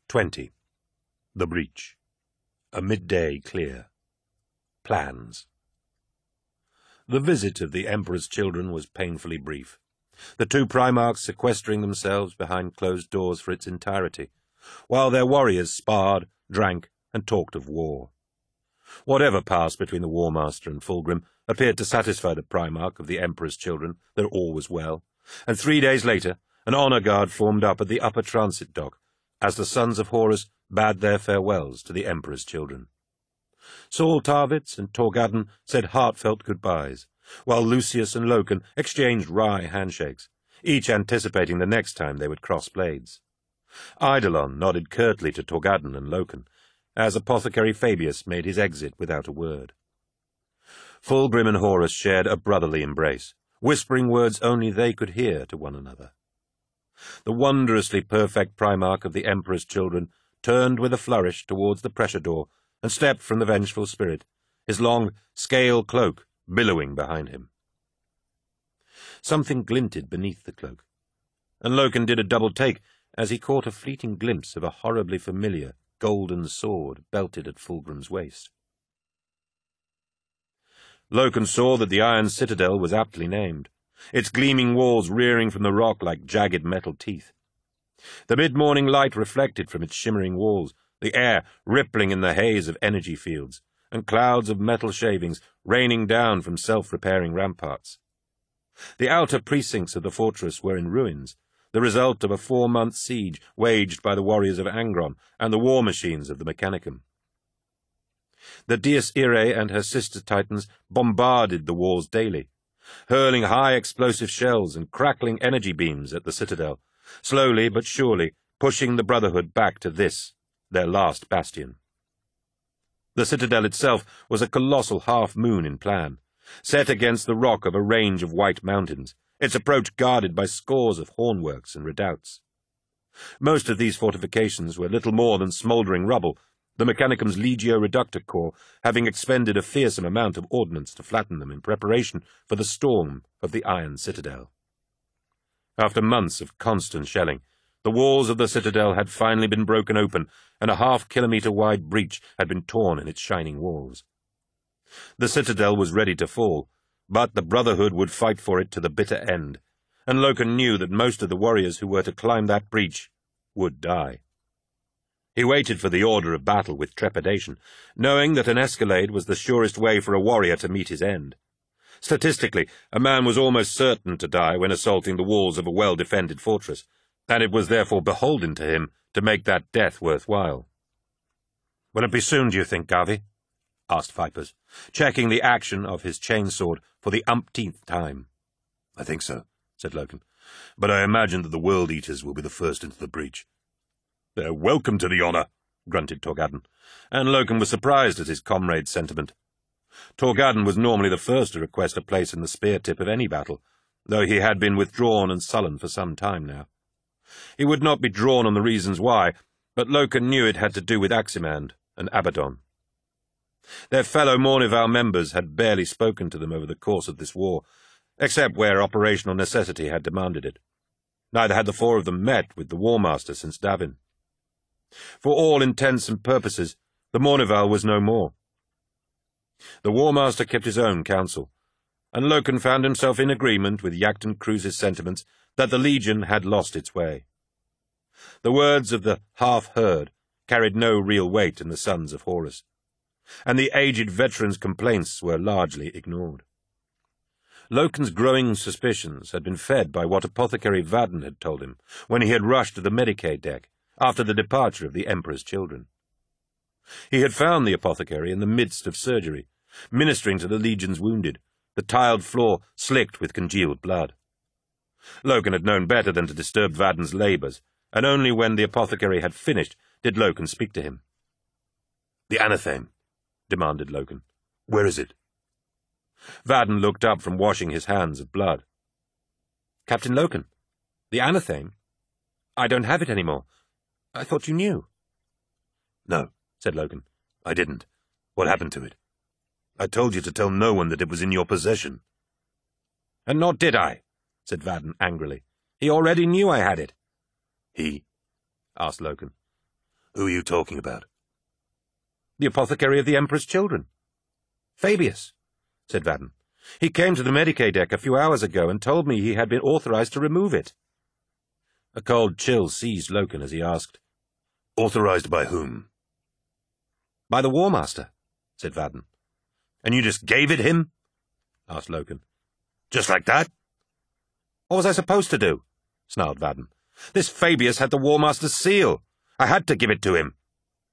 20. The Breach. A midday clear. Plans. The visit of the Emperor's children was painfully brief, the two Primarchs sequestering themselves behind closed doors for its entirety, while their warriors sparred, drank, and talked of war. Whatever passed between the War Master and Fulgrim appeared to satisfy the Primarch of the Emperor's children that all was well, and 3 days later an honour guard formed up at the upper transit dock, as the sons of Horus bade their farewells to the Emperor's children. Saul Tarvitz and Torgadden said heartfelt goodbyes, while Lucius and Loken exchanged wry handshakes, each anticipating the next time they would cross blades. Eidolon nodded curtly to Torgadden and Loken, as Apothecary Fabius made his exit without a word. Fulgrim and Horus shared a brotherly embrace, whispering words only they could hear to one another. The wondrously perfect Primarch of the Emperor's children turned with a flourish towards the pressure door and stepped from the vengeful spirit, his long, scale cloak billowing behind him. Something glinted beneath the cloak, and Loken did a double take as he caught a fleeting glimpse of a horribly familiar golden sword belted at Fulgrim's waist. Loken saw that the Iron Citadel was aptly named, its gleaming walls rearing from the rock like jagged metal teeth. The mid-morning light reflected from its shimmering walls, the air rippling in the haze of energy fields, and clouds of metal shavings raining down from self-repairing ramparts. The outer precincts of the fortress were in ruins, the result of a 4-month siege waged by the warriors of Angron and the war machines of the Mechanicum. The Dies Irae and her sister titans bombarded the walls daily, hurling high explosive shells and crackling energy beams at the citadel, slowly but surely pushing the Brotherhood back to this, their last bastion. The citadel itself was a colossal half-moon in plan, set against the rock of a range of white mountains, its approach guarded by scores of hornworks and redoubts. Most of these fortifications were little more than smouldering rubble, the Mechanicum's Legio Reductor Corps having expended a fearsome amount of ordnance to flatten them in preparation for the storm of the Iron Citadel. After months of constant shelling, the walls of the citadel had finally been broken open, and a half-kilometre-wide breach had been torn in its shining walls. The citadel was ready to fall, but the Brotherhood would fight for it to the bitter end, and Loken knew that most of the warriors who were to climb that breach would die. He waited for the order of battle with trepidation, knowing that an escalade was the surest way for a warrior to meet his end. Statistically, a man was almost certain to die when assaulting the walls of a well-defended fortress, and it was therefore beholden to him to make that death worthwhile. "Will it be soon, do you think, Garvey?" asked Vipers, checking the action of his chainsword for the umpteenth time. "I think so," said Loken, "but I imagine that the World Eaters will be the first into the breach." "They're welcome to the honour," grunted Torgadden, and Loken was surprised at his comrade's sentiment. Torgadden was normally the first to request a place in the spear-tip of any battle, though he had been withdrawn and sullen for some time now. He would not be drawn on the reasons why, but Loken knew it had to do with Aximand and Abaddon. Their fellow Mournival members had barely spoken to them over the course of this war, except where operational necessity had demanded it. Neither had the 4 of them met with the War Master since Davin. For all intents and purposes, the Mournival was no more. The War Master kept his own counsel, and Loken found himself in agreement with Yacton Cruz's sentiments that the Legion had lost its way. The words of the half-heard carried no real weight in the sons of Horus, and the aged veteran's complaints were largely ignored. Loken's growing suspicions had been fed by what Apothecary Vadden had told him when he had rushed to the Medicae deck after the departure of the Emperor's children. He had found the apothecary in the midst of surgery, ministering to the Legion's wounded, the tiled floor slicked with congealed blood. Loken had known better than to disturb Vadden's labours, and only when the apothecary had finished did Loken speak to him. "The anatheme," demanded Loken. "Where is it?" Vadden looked up from washing his hands of blood. "Captain Loken, the anatheme? I don't have it any more. I thought you knew." "No," said Loken. "I didn't. What happened to it? I told you to tell no one that it was in your possession." "And nor did I," said Vadden angrily. "He already knew I had it." "He?" asked Loken. Who are you talking about? The apothecary of the Emperor's children. Fabius, said Vadden. He came to the Medicae deck a few hours ago and told me he had been authorized to remove it. A cold chill seized Loken as he asked, Authorized by whom? By the War Master, said Vadden. And you just gave it him? Asked Loken. Just like that? What was I supposed to do? Snarled Vadden. This Fabius had the War Master's seal. I had to give it to him.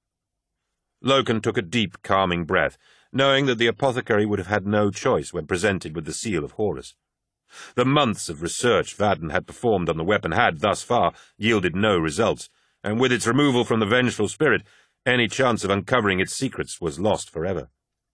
Loken took a deep, calming breath, knowing that the apothecary would have had no choice when presented with the seal of Horus. The months of research Vadden had performed on the weapon had, thus far, yielded no results, and with its removal from the vengeful spirit, any chance of uncovering its secrets was lost forever.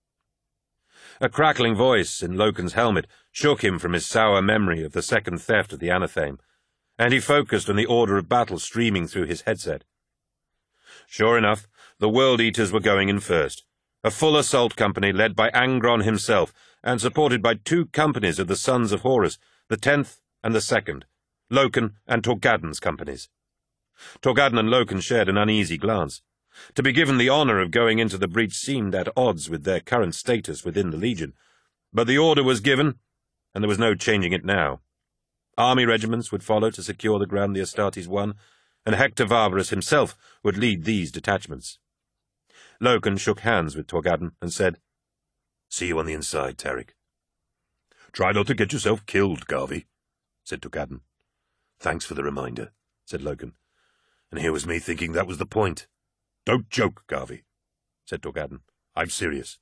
A crackling voice in Loken's helmet shook him from his sour memory of the second theft of the Anathame, and he focused on the order of battle streaming through his headset. Sure enough, the World Eaters were going in first, a full assault company led by Angron himself, and supported by 2 companies of the Sons of Horus, the 10th and the 2nd, Loken and Torgadden's companies. Torgadden and Loken shared an uneasy glance. To be given the honor of going into the breach seemed at odds with their current status within the Legion, but the order was given, and there was no changing it now. Army regiments would follow to secure the ground the Astartes won, and Hector Varvarus himself would lead these detachments. Loken shook hands with Torgadden and said, See you on the inside, Tarik. Try not to get yourself killed, Garvey, said Torgadden. Thanks for the reminder, said Loken. And here was me thinking that was the point. Don't joke, Garvey, said Torgadden. I'm serious.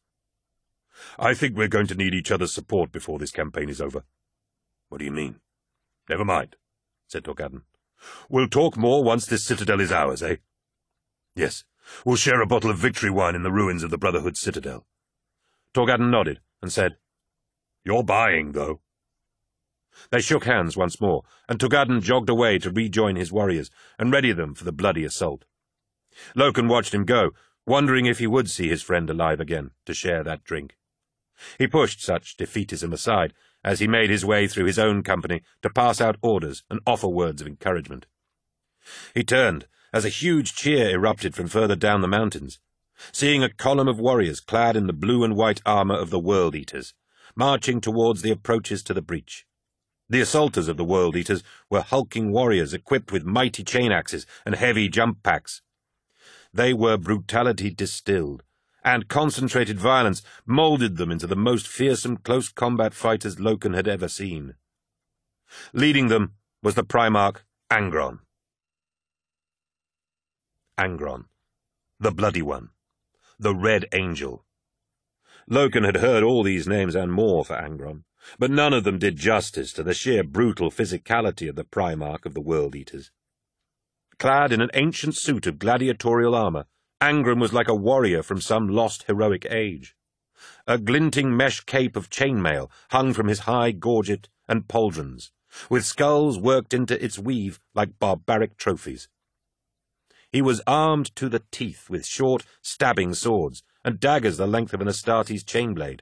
I think we're going to need each other's support before this campaign is over. What do you mean? Never mind, said Torgadden. We'll talk more once this citadel is ours, eh? Yes, we'll share a bottle of victory wine in the ruins of the Brotherhood citadel. Torgadden nodded and said, You're buying, though. They shook hands once more, and Torgadden jogged away to rejoin his warriors and ready them for the bloody assault. Loken watched him go, wondering if he would see his friend alive again to share that drink. He pushed such defeatism aside as he made his way through his own company to pass out orders and offer words of encouragement. He turned as a huge cheer erupted from further down the mountains, seeing a column of warriors clad in the blue and white armor of the World Eaters, marching towards the approaches to the breach. The assaulters of the World Eaters were hulking warriors equipped with mighty chain axes and heavy jump packs. They were brutality distilled, and concentrated violence moulded them into the most fearsome close combat fighters Loken had ever seen. Leading them was the Primarch Angron. Angron, the Bloody One, the Red Angel. Loken had heard all these names and more for Angron, but none of them did justice to the sheer brutal physicality of the Primarch of the World Eaters. Clad in an ancient suit of gladiatorial armor, Angron was like a warrior from some lost heroic age. A glinting mesh cape of chainmail hung from his high gorget and pauldrons, with skulls worked into its weave like barbaric trophies. He was armed to the teeth with short, stabbing swords and daggers the length of an Astartes chain-blade.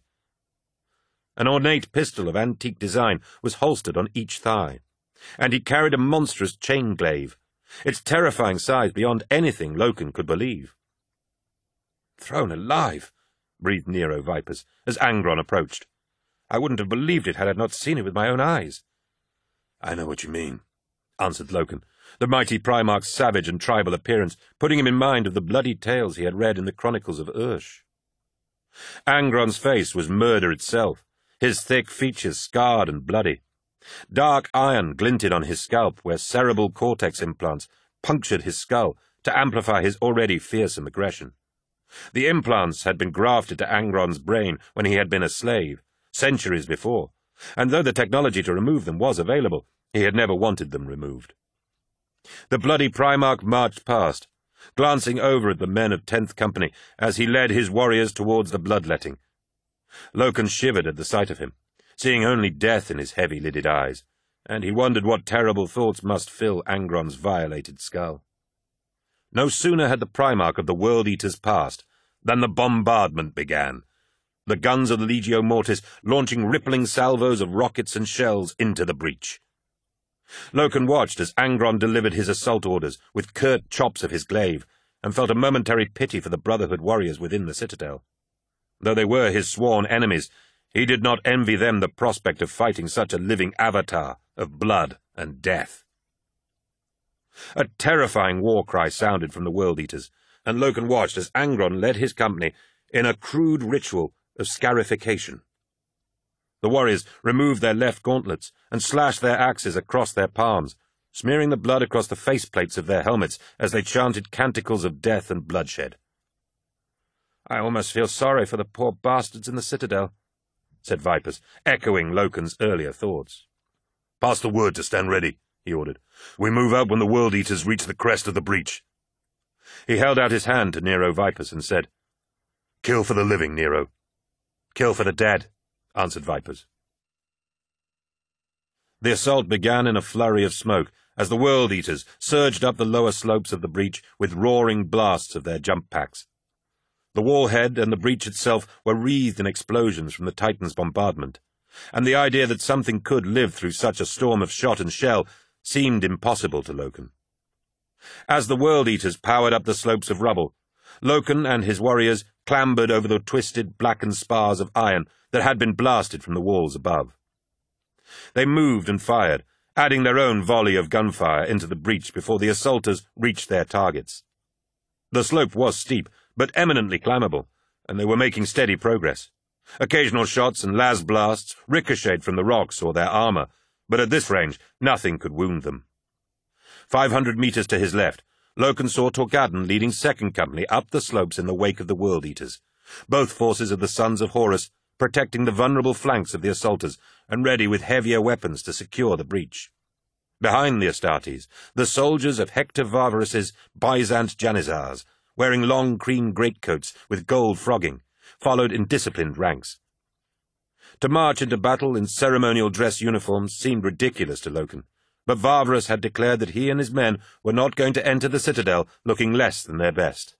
An ornate pistol of antique design was holstered on each thigh, and he carried a monstrous chain-glaive, its terrifying size beyond anything Loken could believe. "Thrown alive," breathed Nero Vipers, as Angron approached. "I wouldn't have believed it had I not seen it with my own eyes." "I know what you mean," answered Loken, the mighty Primarch's savage and tribal appearance putting him in mind of the bloody tales he had read in the chronicles of Ursh. Angron's face was murder itself, his thick features scarred and bloody. Dark iron glinted on his scalp where cerebral cortex implants punctured his skull to amplify his already fearsome aggression. The implants had been grafted to Angron's brain when he had been a slave, centuries before, and though the technology to remove them was available, he had never wanted them removed. The bloody Primarch marched past, glancing over at the men of 10th Company as he led his warriors towards the bloodletting. Loken shivered at the sight of him, seeing only death in his heavy-lidded eyes, and he wondered what terrible thoughts must fill Angron's violated skull. No sooner had the Primarch of the World Eaters passed than the bombardment began, the guns of the Legio Mortis launching rippling salvos of rockets and shells into the breach. Loken watched as Angron delivered his assault orders with curt chops of his glaive, and felt a momentary pity for the Brotherhood warriors within the citadel. Though they were his sworn enemies, he did not envy them the prospect of fighting such a living avatar of blood and death. A terrifying war cry sounded from the World-Eaters, and Loken watched as Angron led his company in a crude ritual of scarification. The warriors removed their left gauntlets and slashed their axes across their palms, smearing the blood across the faceplates of their helmets as they chanted canticles of death and bloodshed. "I almost feel sorry for the poor bastards in the citadel," said Vipers, echoing Loken's earlier thoughts. "Pass the word to stand ready," he ordered. "We move out when the World-Eaters reach the crest of the breach." He held out his hand to Nero Vipers and said, "Kill for the living, Nero." "Kill for the dead," answered Vipers. The assault began in a flurry of smoke as the World-Eaters surged up the lower slopes of the breach with roaring blasts of their jump packs. The wallhead and the breach itself were wreathed in explosions from the Titan's bombardment, and the idea that something could live through such a storm of shot and shell seemed impossible to Loken. As the World-Eaters powered up the slopes of rubble, Loken and his warriors clambered over the twisted, blackened spars of iron that had been blasted from the walls above. They moved and fired, adding their own volley of gunfire into the breach before the assaulters reached their targets. The slope was steep, but eminently climbable, and they were making steady progress. Occasional shots and las blasts ricocheted from the rocks or their armor, but at this range nothing could wound them. 500 meters to his left, Loken saw Torgadden leading Second Company up the slopes in the wake of the World-Eaters, both forces of the Sons of Horus protecting the vulnerable flanks of the assaulters and ready with heavier weapons to secure the breach. Behind the Astartes, the soldiers of Hector Varvarus's Byzant Janizars, wearing long cream greatcoats with gold frogging, followed in disciplined ranks. To march into battle in ceremonial dress uniforms seemed ridiculous to Loken, but Varvarus had declared that he and his men were not going to enter the citadel looking less than their best.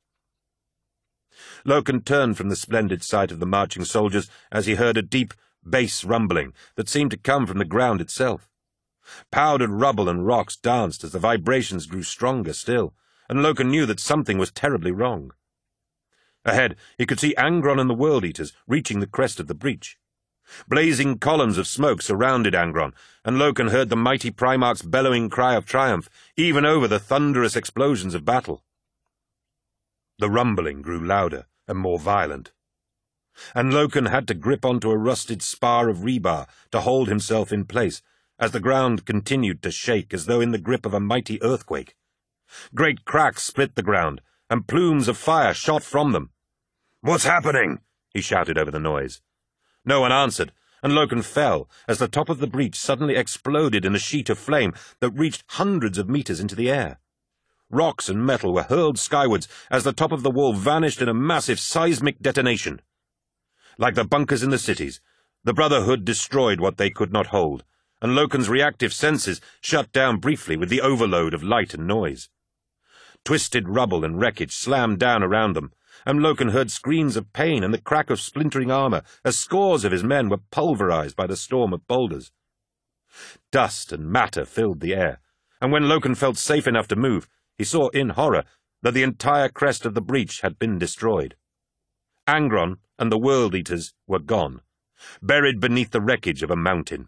Loken turned from the splendid sight of the marching soldiers as he heard a deep, bass rumbling that seemed to come from the ground itself. Powdered rubble and rocks danced as the vibrations grew stronger still, and Loken knew that something was terribly wrong. Ahead, he could see Angron and the World-Eaters reaching the crest of the breach. Blazing columns of smoke surrounded Angron, and Loken heard the mighty Primarch's bellowing cry of triumph, even over the thunderous explosions of battle. The rumbling grew louder and more violent, and Loken had to grip onto a rusted spar of rebar to hold himself in place, as the ground continued to shake as though in the grip of a mighty earthquake. Great cracks split the ground, and plumes of fire shot from them. "What's happening?" he shouted over the noise. No one answered, and Loken fell as the top of the breach suddenly exploded in a sheet of flame that reached hundreds of meters into the air. Rocks and metal were hurled skywards as the top of the wall vanished in a massive seismic detonation. Like the bunkers in the cities, the Brotherhood destroyed what they could not hold, and Loken's reactive senses shut down briefly with the overload of light and noise. Twisted rubble and wreckage slammed down around them, and Loken heard screams of pain and the crack of splintering armor as scores of his men were pulverized by the storm of boulders. Dust and matter filled the air, and when Loken felt safe enough to move, he saw in horror that the entire crest of the breach had been destroyed. Angron and the World-Eaters were gone, buried beneath the wreckage of a mountain.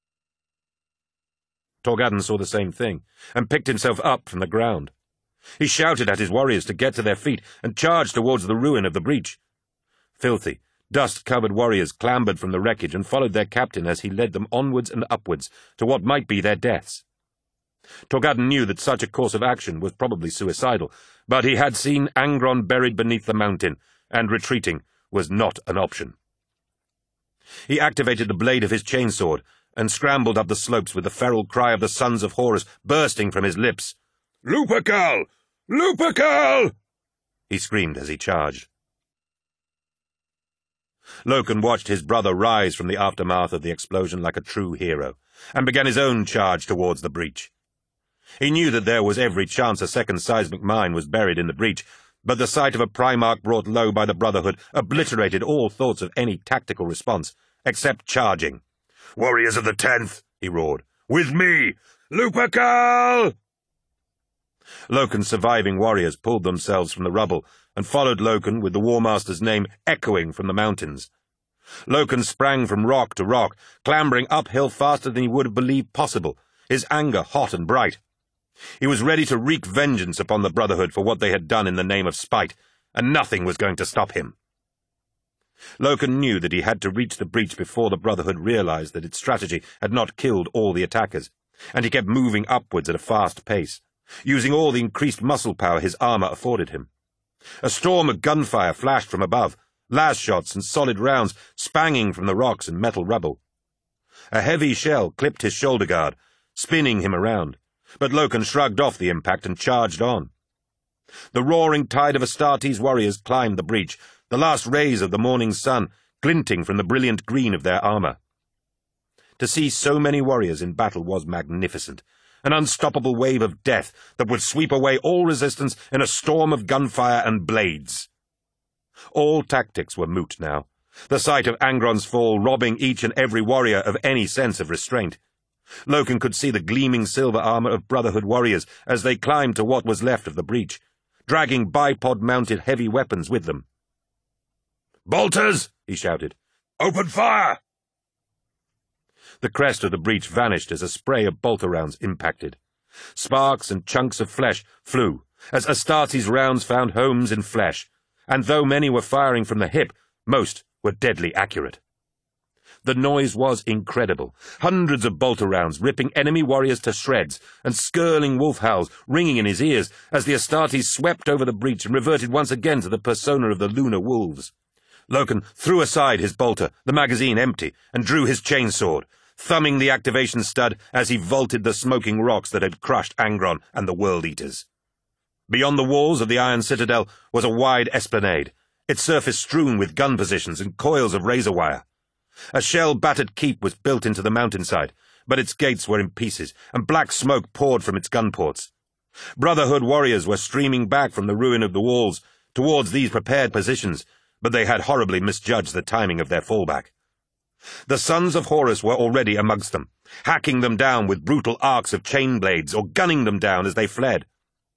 Torgadden saw the same thing, and picked himself up from the ground. He shouted at his warriors to get to their feet and charged towards the ruin of the breach. Filthy, dust-covered warriors clambered from the wreckage and followed their captain as he led them onwards and upwards to what might be their deaths. Torgadden knew that such a course of action was probably suicidal, but he had seen Angron buried beneath the mountain, and retreating was not an option. He activated the blade of his chainsword and scrambled up the slopes with the feral cry of the Sons of Horus bursting from his lips. "Lupercal! Lupercal!" he screamed as he charged. Loken watched his brother rise from the aftermath of the explosion like a true hero, and began his own charge towards the breach. He knew that there was every chance a second seismic mine was buried in the breach, but the sight of a Primarch brought low by the Brotherhood obliterated all thoughts of any tactical response, except charging. "Warriors of the 10th, he roared. "With me! Lupercal!" Loken's surviving warriors pulled themselves from the rubble and followed Loken with the War Master's name echoing from the mountains. Loken sprang from rock to rock, clambering uphill faster than he would have believed possible, his anger hot and bright. He was ready to wreak vengeance upon the Brotherhood for what they had done in the name of spite, and nothing was going to stop him. Loken knew that he had to reach the breach before the Brotherhood realized that its strategy had not killed all the attackers, and he kept moving upwards at a fast pace, using all the increased muscle power his armor afforded him. A storm of gunfire flashed from above, las shots and solid rounds spanging from the rocks and metal rubble. A heavy shell clipped his shoulder guard, spinning him around, but Loken shrugged off the impact and charged on. The roaring tide of Astartes' warriors climbed the breach, the last rays of the morning sun glinting from the brilliant green of their armor. To see so many warriors in battle was magnificent, an unstoppable wave of death that would sweep away all resistance in a storm of gunfire and blades. All tactics were moot now, the sight of Angron's fall robbing each and every warrior of any sense of restraint. Loken could see the gleaming silver armor of Brotherhood warriors as they climbed to what was left of the breach, dragging bipod-mounted heavy weapons with them. "Bolters!" he shouted. "Open fire!" The crest of the breach vanished as a spray of bolter rounds impacted. Sparks and chunks of flesh flew, as Astartes' rounds found homes in flesh, and though many were firing from the hip, most were deadly accurate. The noise was incredible, hundreds of bolter rounds ripping enemy warriors to shreds, and skirling wolf howls ringing in his ears as the Astartes swept over the breach and reverted once again to the persona of the lunar wolves. Loken threw aside his bolter, the magazine empty, and drew his chainsword, thumbing the activation stud as he vaulted the smoking rocks that had crushed Angron and the World Eaters. Beyond the walls of the Iron Citadel was a wide esplanade, its surface strewn with gun positions and coils of razor wire. A shell-battered keep was built into the mountainside, but its gates were in pieces, and black smoke poured from its gun ports. Brotherhood warriors were streaming back from the ruin of the walls towards these prepared positions, but they had horribly misjudged the timing of their fallback. The sons of Horus were already amongst them, hacking them down with brutal arcs of chain blades or gunning them down as they fled.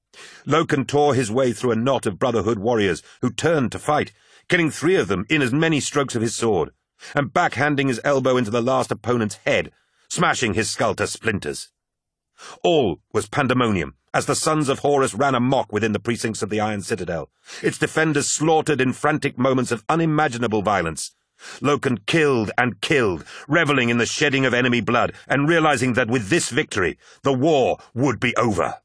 Loken tore his way through a knot of Brotherhood warriors who turned to fight, killing 3 of them in as many strokes of his sword, and backhanding his elbow into the last opponent's head, smashing his skull to splinters. All was pandemonium as the sons of Horus ran amok within the precincts of the Iron Citadel, its defenders slaughtered in frantic moments of unimaginable violence. Loken killed and killed, reveling in the shedding of enemy blood, and realizing that with this victory, the war would be over.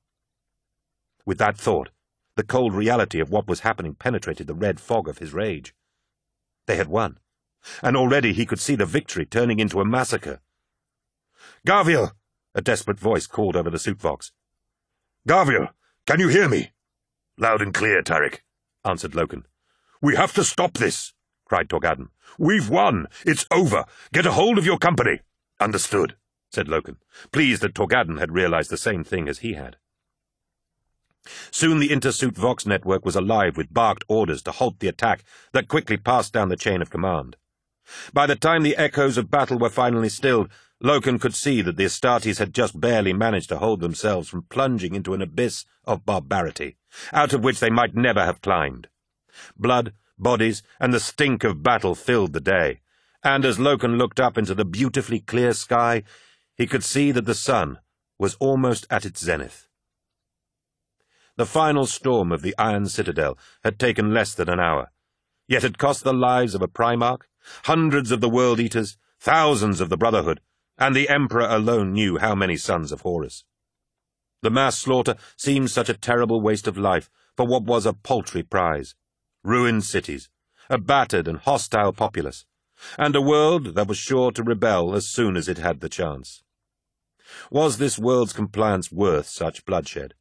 With that thought, the cold reality of what was happening penetrated the red fog of his rage. They had won, and already he could see the victory turning into a massacre. "Garviel!" a desperate voice called over the sootvox. "Garviel, can you hear me?" "Loud and clear, Tarik," answered Loken. "We have to stop this," cried Torgadden. "We've won. It's over. Get a hold of your company." "Understood," said Loken, pleased that Torgadden had realized the same thing as he had. Soon the Intersuit Vox network was alive with barked orders to halt the attack that quickly passed down the chain of command. By the time the echoes of battle were finally stilled, Loken could see that the Astartes had just barely managed to hold themselves from plunging into an abyss of barbarity, out of which they might never have climbed. Blood, bodies, and the stink of battle filled the day, and as Loken looked up into the beautifully clear sky, he could see that the sun was almost at its zenith. The final storm of the Iron Citadel had taken less than an hour, yet had cost the lives of a Primarch, hundreds of the World Eaters, thousands of the Brotherhood, and the Emperor alone knew how many sons of Horus. The mass slaughter seemed such a terrible waste of life for what was a paltry prize: ruined cities, a battered and hostile populace, and a world that was sure to rebel as soon as it had the chance. Was this world's compliance worth such bloodshed?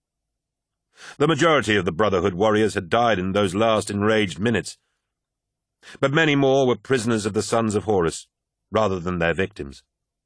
The majority of the Brotherhood warriors had died in those last enraged minutes, but many more were prisoners of the sons of Horus, rather than their victims.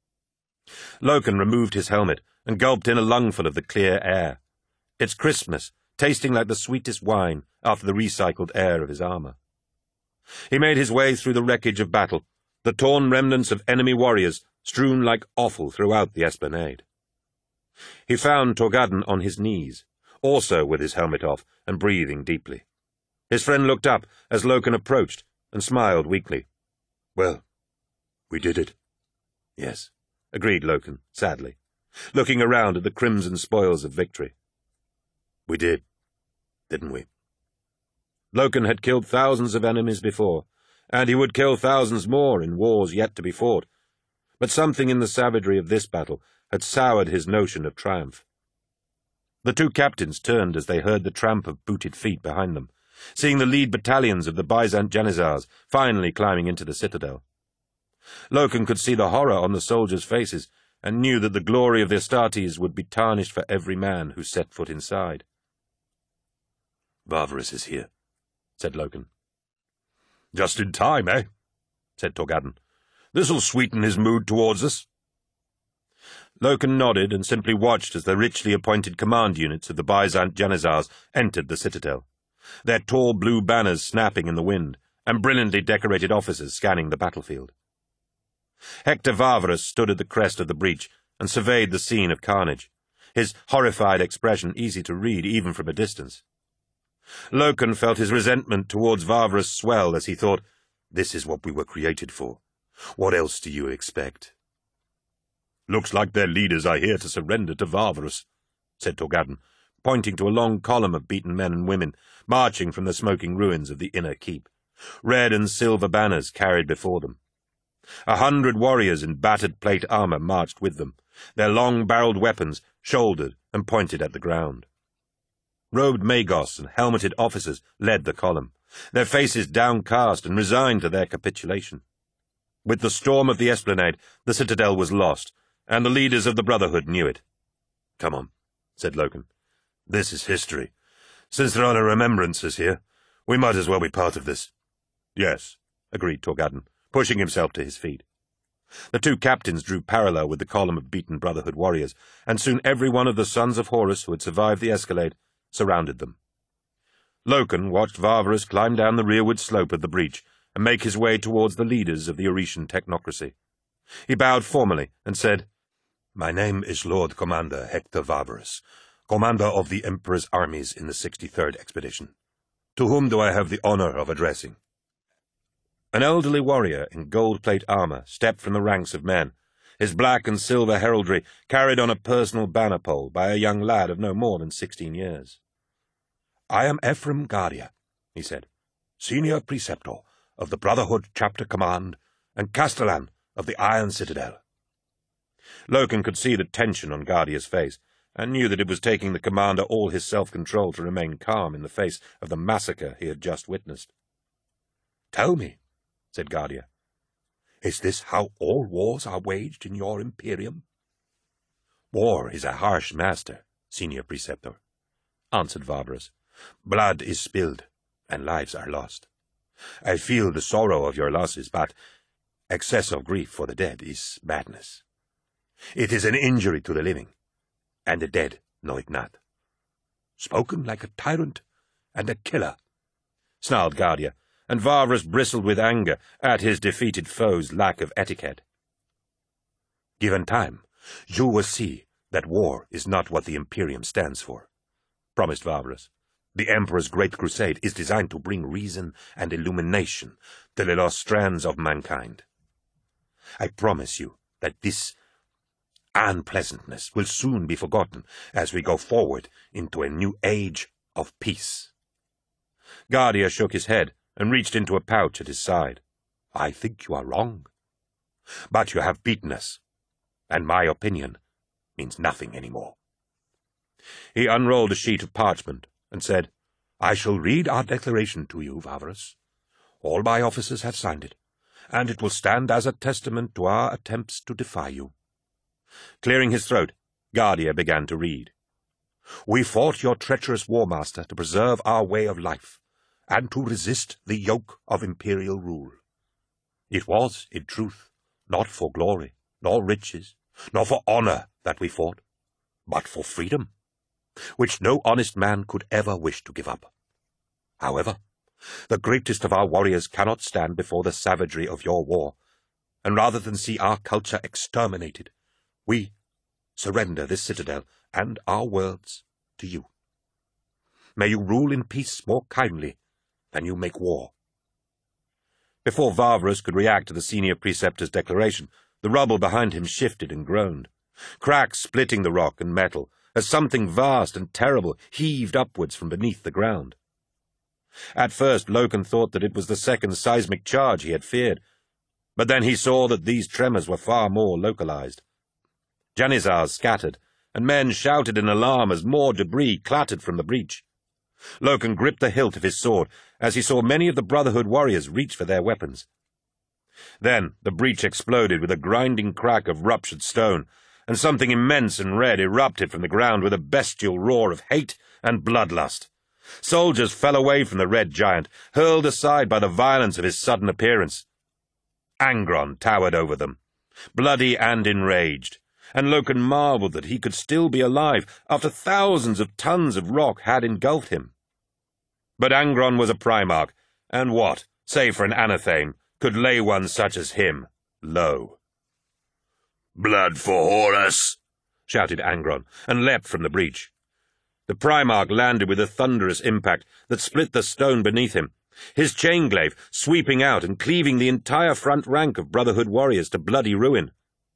Loken removed his helmet and gulped in a lungful of the clear air, its crispness tasting like the sweetest wine after the recycled air of his armor. He made his way through the wreckage of battle, the torn remnants of enemy warriors strewn like offal throughout the esplanade. He found Torgadden on his knees, also with his helmet off and breathing deeply. His friend looked up as Loken approached and smiled weakly. "Well, we did it." "Yes," agreed Loken, sadly, looking around at the crimson spoils of victory. "We did, didn't we?" Loken had killed thousands of enemies before, and he would kill thousands more in wars yet to be fought, but something in the savagery of this battle had soured his notion of triumph. The two captains turned as they heard the tramp of booted feet behind them, seeing the lead battalions of the Byzant Janizars finally climbing into the citadel. Loken could see the horror on the soldiers' faces and knew that the glory of the Astartes would be tarnished for every man who set foot inside. "Varvarus is here," said Loken. "Just in time, eh?" said Torgadden. "This'll sweeten his mood towards us." Loken nodded and simply watched as the richly appointed command units of the Byzant Janizars entered the citadel, their tall blue banners snapping in the wind, and brilliantly decorated officers scanning the battlefield. Hector Varvarus stood at the crest of the breach and surveyed the scene of carnage, his horrified expression easy to read even from a distance. Loken felt his resentment towards Varvarus swell as he thought, "This is what we were created for. What else do you expect?" "Looks like their leaders are here to surrender to Varvarus," said Torgadden, pointing to a long column of beaten men and women marching from the smoking ruins of the inner keep, red and silver banners carried before them. 100 warriors in battered plate armor marched with them, their long-barreled weapons shouldered and pointed at the ground. Robed Magos and helmeted officers led the column, their faces downcast and resigned to their capitulation. With the storm of the esplanade, the citadel was lost, and the leaders of the Brotherhood knew it. "Come on," said Loken. "This is history. Since there are no remembrances here, we might as well be part of this." "Yes," agreed Torgadden, pushing himself to his feet. The two captains drew parallel with the column of beaten Brotherhood warriors, and soon every one of the sons of Horus who had survived the escalade surrounded them. Loken watched Varvarus climb down the rearward slope of the breach and make his way towards the leaders of the Orician technocracy. He bowed formally and said, "My name is Lord Commander Hector Varvarus, commander of the Emperor's armies in the 63rd Expedition. To whom do I have the honor of addressing?" An elderly warrior in gold-plate armor stepped from the ranks of men, his black and silver heraldry carried on a personal banner pole by a young lad of no more than 16 years. "I am Ephraim Gardia," he said, "Senior Preceptor of the Brotherhood Chapter Command and Castellan of the Iron Citadel." Loken could see the tension on Gardia's face, and knew that it was taking the commander all his self-control to remain calm in the face of the massacre he had just witnessed. "Tell me," said Gardia, "is this how all wars are waged in your Imperium?" "War is a harsh master, Senior Preceptor," answered Varvarus. "Blood is spilled, and lives are lost. I feel the sorrow of your losses, but excess of grief for the dead is madness. It is an injury to the living, and the dead know it not." "Spoken like a tyrant and a killer," snarled Gardia, and Varvarus bristled with anger at his defeated foe's lack of etiquette. "Given time, you will see that war is not what the Imperium stands for," promised Varvarus. "The Emperor's great crusade is designed to bring reason and illumination to the lost strands of mankind. I promise you that this unpleasantness will soon be forgotten as we go forward into a new age of peace." Gardia shook his head and reached into a pouch at his side. "I think you are wrong. But you have beaten us, and my opinion means nothing anymore." He unrolled a sheet of parchment and said, "I shall read our declaration to you, Varvarus. All my officers have signed it, and it will stand as a testament to our attempts to defy you." Clearing his throat, Gardia began to read. "We fought your treacherous war master to preserve our way of life, and to resist the yoke of imperial rule. It was, in truth, not for glory, nor riches, nor for honor that we fought, but for freedom, which no honest man could ever wish to give up. However, the greatest of our warriors cannot stand before the savagery of your war, and rather than see our culture exterminated, we surrender this citadel and our worlds to you. May you rule in peace more kindly than you make war." Before Varvarus could react to the senior preceptor's declaration, the rubble behind him shifted and groaned, cracks splitting the rock and metal as something vast and terrible heaved upwards from beneath the ground. At first Loken thought that it was the second seismic charge he had feared, but then he saw that these tremors were far more localized. Janizars scattered, and men shouted in alarm as more debris clattered from the breach. Loken gripped the hilt of his sword as he saw many of the Brotherhood warriors reach for their weapons. Then the breach exploded with a grinding crack of ruptured stone, and something immense and red erupted from the ground with a bestial roar of hate and bloodlust. Soldiers fell away from the red giant, hurled aside by the violence of his sudden appearance. Angron towered over them, bloody and enraged, and Loken marveled that he could still be alive after thousands of tons of rock had engulfed him. But Angron was a Primarch, and what, save for an anatheme, could lay one such as him low? "Blood for Horus!" shouted Angron, and leapt from the breach. The Primarch landed with a thunderous impact that split the stone beneath him, his chainglaive sweeping out and cleaving the entire front rank of Brotherhood warriors to bloody ruin.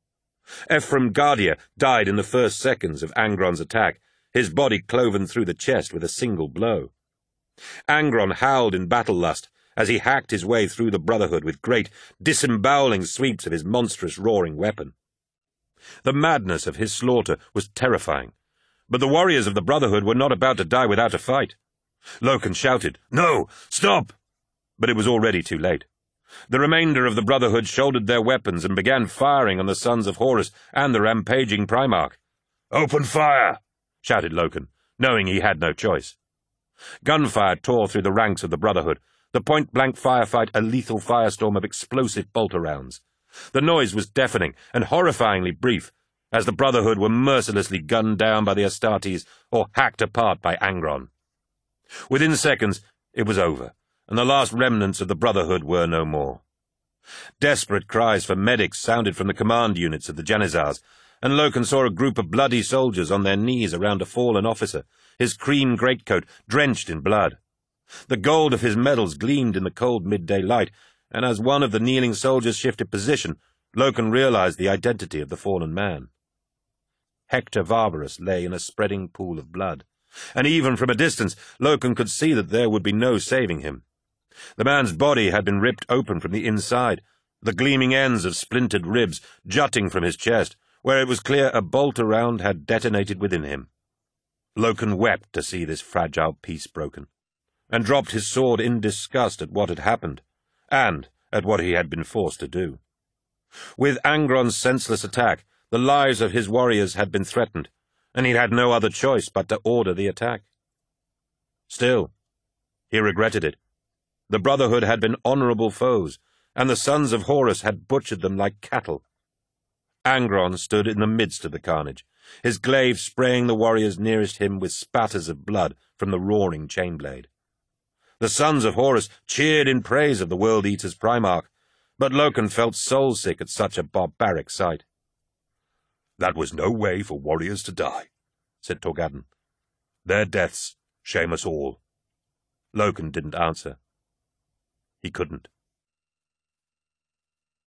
Ephraim Guardia died in the first seconds of Angron's attack, his body cloven through the chest with a single blow. Angron howled in battle lust as he hacked his way through the Brotherhood with great, disemboweling sweeps of his monstrous roaring weapon. The madness of his slaughter was terrifying, but the warriors of the Brotherhood were not about to die without a fight. Loken shouted, "No! Stop!" But it was already too late. The remainder of the Brotherhood shouldered their weapons and began firing on the sons of Horus and the rampaging Primarch. "Open fire!" shouted Loken, knowing he had no choice. Gunfire tore through the ranks of the Brotherhood, the point-blank firefight a lethal firestorm of explosive bolter rounds. The noise was deafening and horrifyingly brief, as the Brotherhood were mercilessly gunned down by the Astartes or hacked apart by Angron. Within seconds, it was over, and the last remnants of the Brotherhood were no more. Desperate cries for medics sounded from the command units of the Janizars, and Loken saw a group of bloody soldiers on their knees around a fallen officer, his cream greatcoat drenched in blood. The gold of his medals gleamed in the cold midday light, and as one of the kneeling soldiers shifted position, Loken realized the identity of the fallen man. Hector Varvarus lay in a spreading pool of blood, and even from a distance Loken could see that there would be no saving him. The man's body had been ripped open from the inside, the gleaming ends of splintered ribs jutting from his chest, where it was clear a bolter round had detonated within him. Loken wept to see this fragile piece broken, and dropped his sword in disgust at what had happened, and at what he had been forced to do. With Angron's senseless attack, the lives of his warriors had been threatened, and he had no other choice but to order the attack. Still, he regretted it. The Brotherhood had been honorable foes, and the sons of Horus had butchered them like cattle. Angron stood in the midst of the carnage, his glaive spraying the warriors nearest him with spatters of blood from the roaring chainblade. The sons of Horus cheered in praise of the World-Eater's Primarch, but Loken felt soul-sick at such a barbaric sight. "That was no way for warriors to die," said Torgadden. "Their deaths shame us all." Loken didn't answer. He couldn't.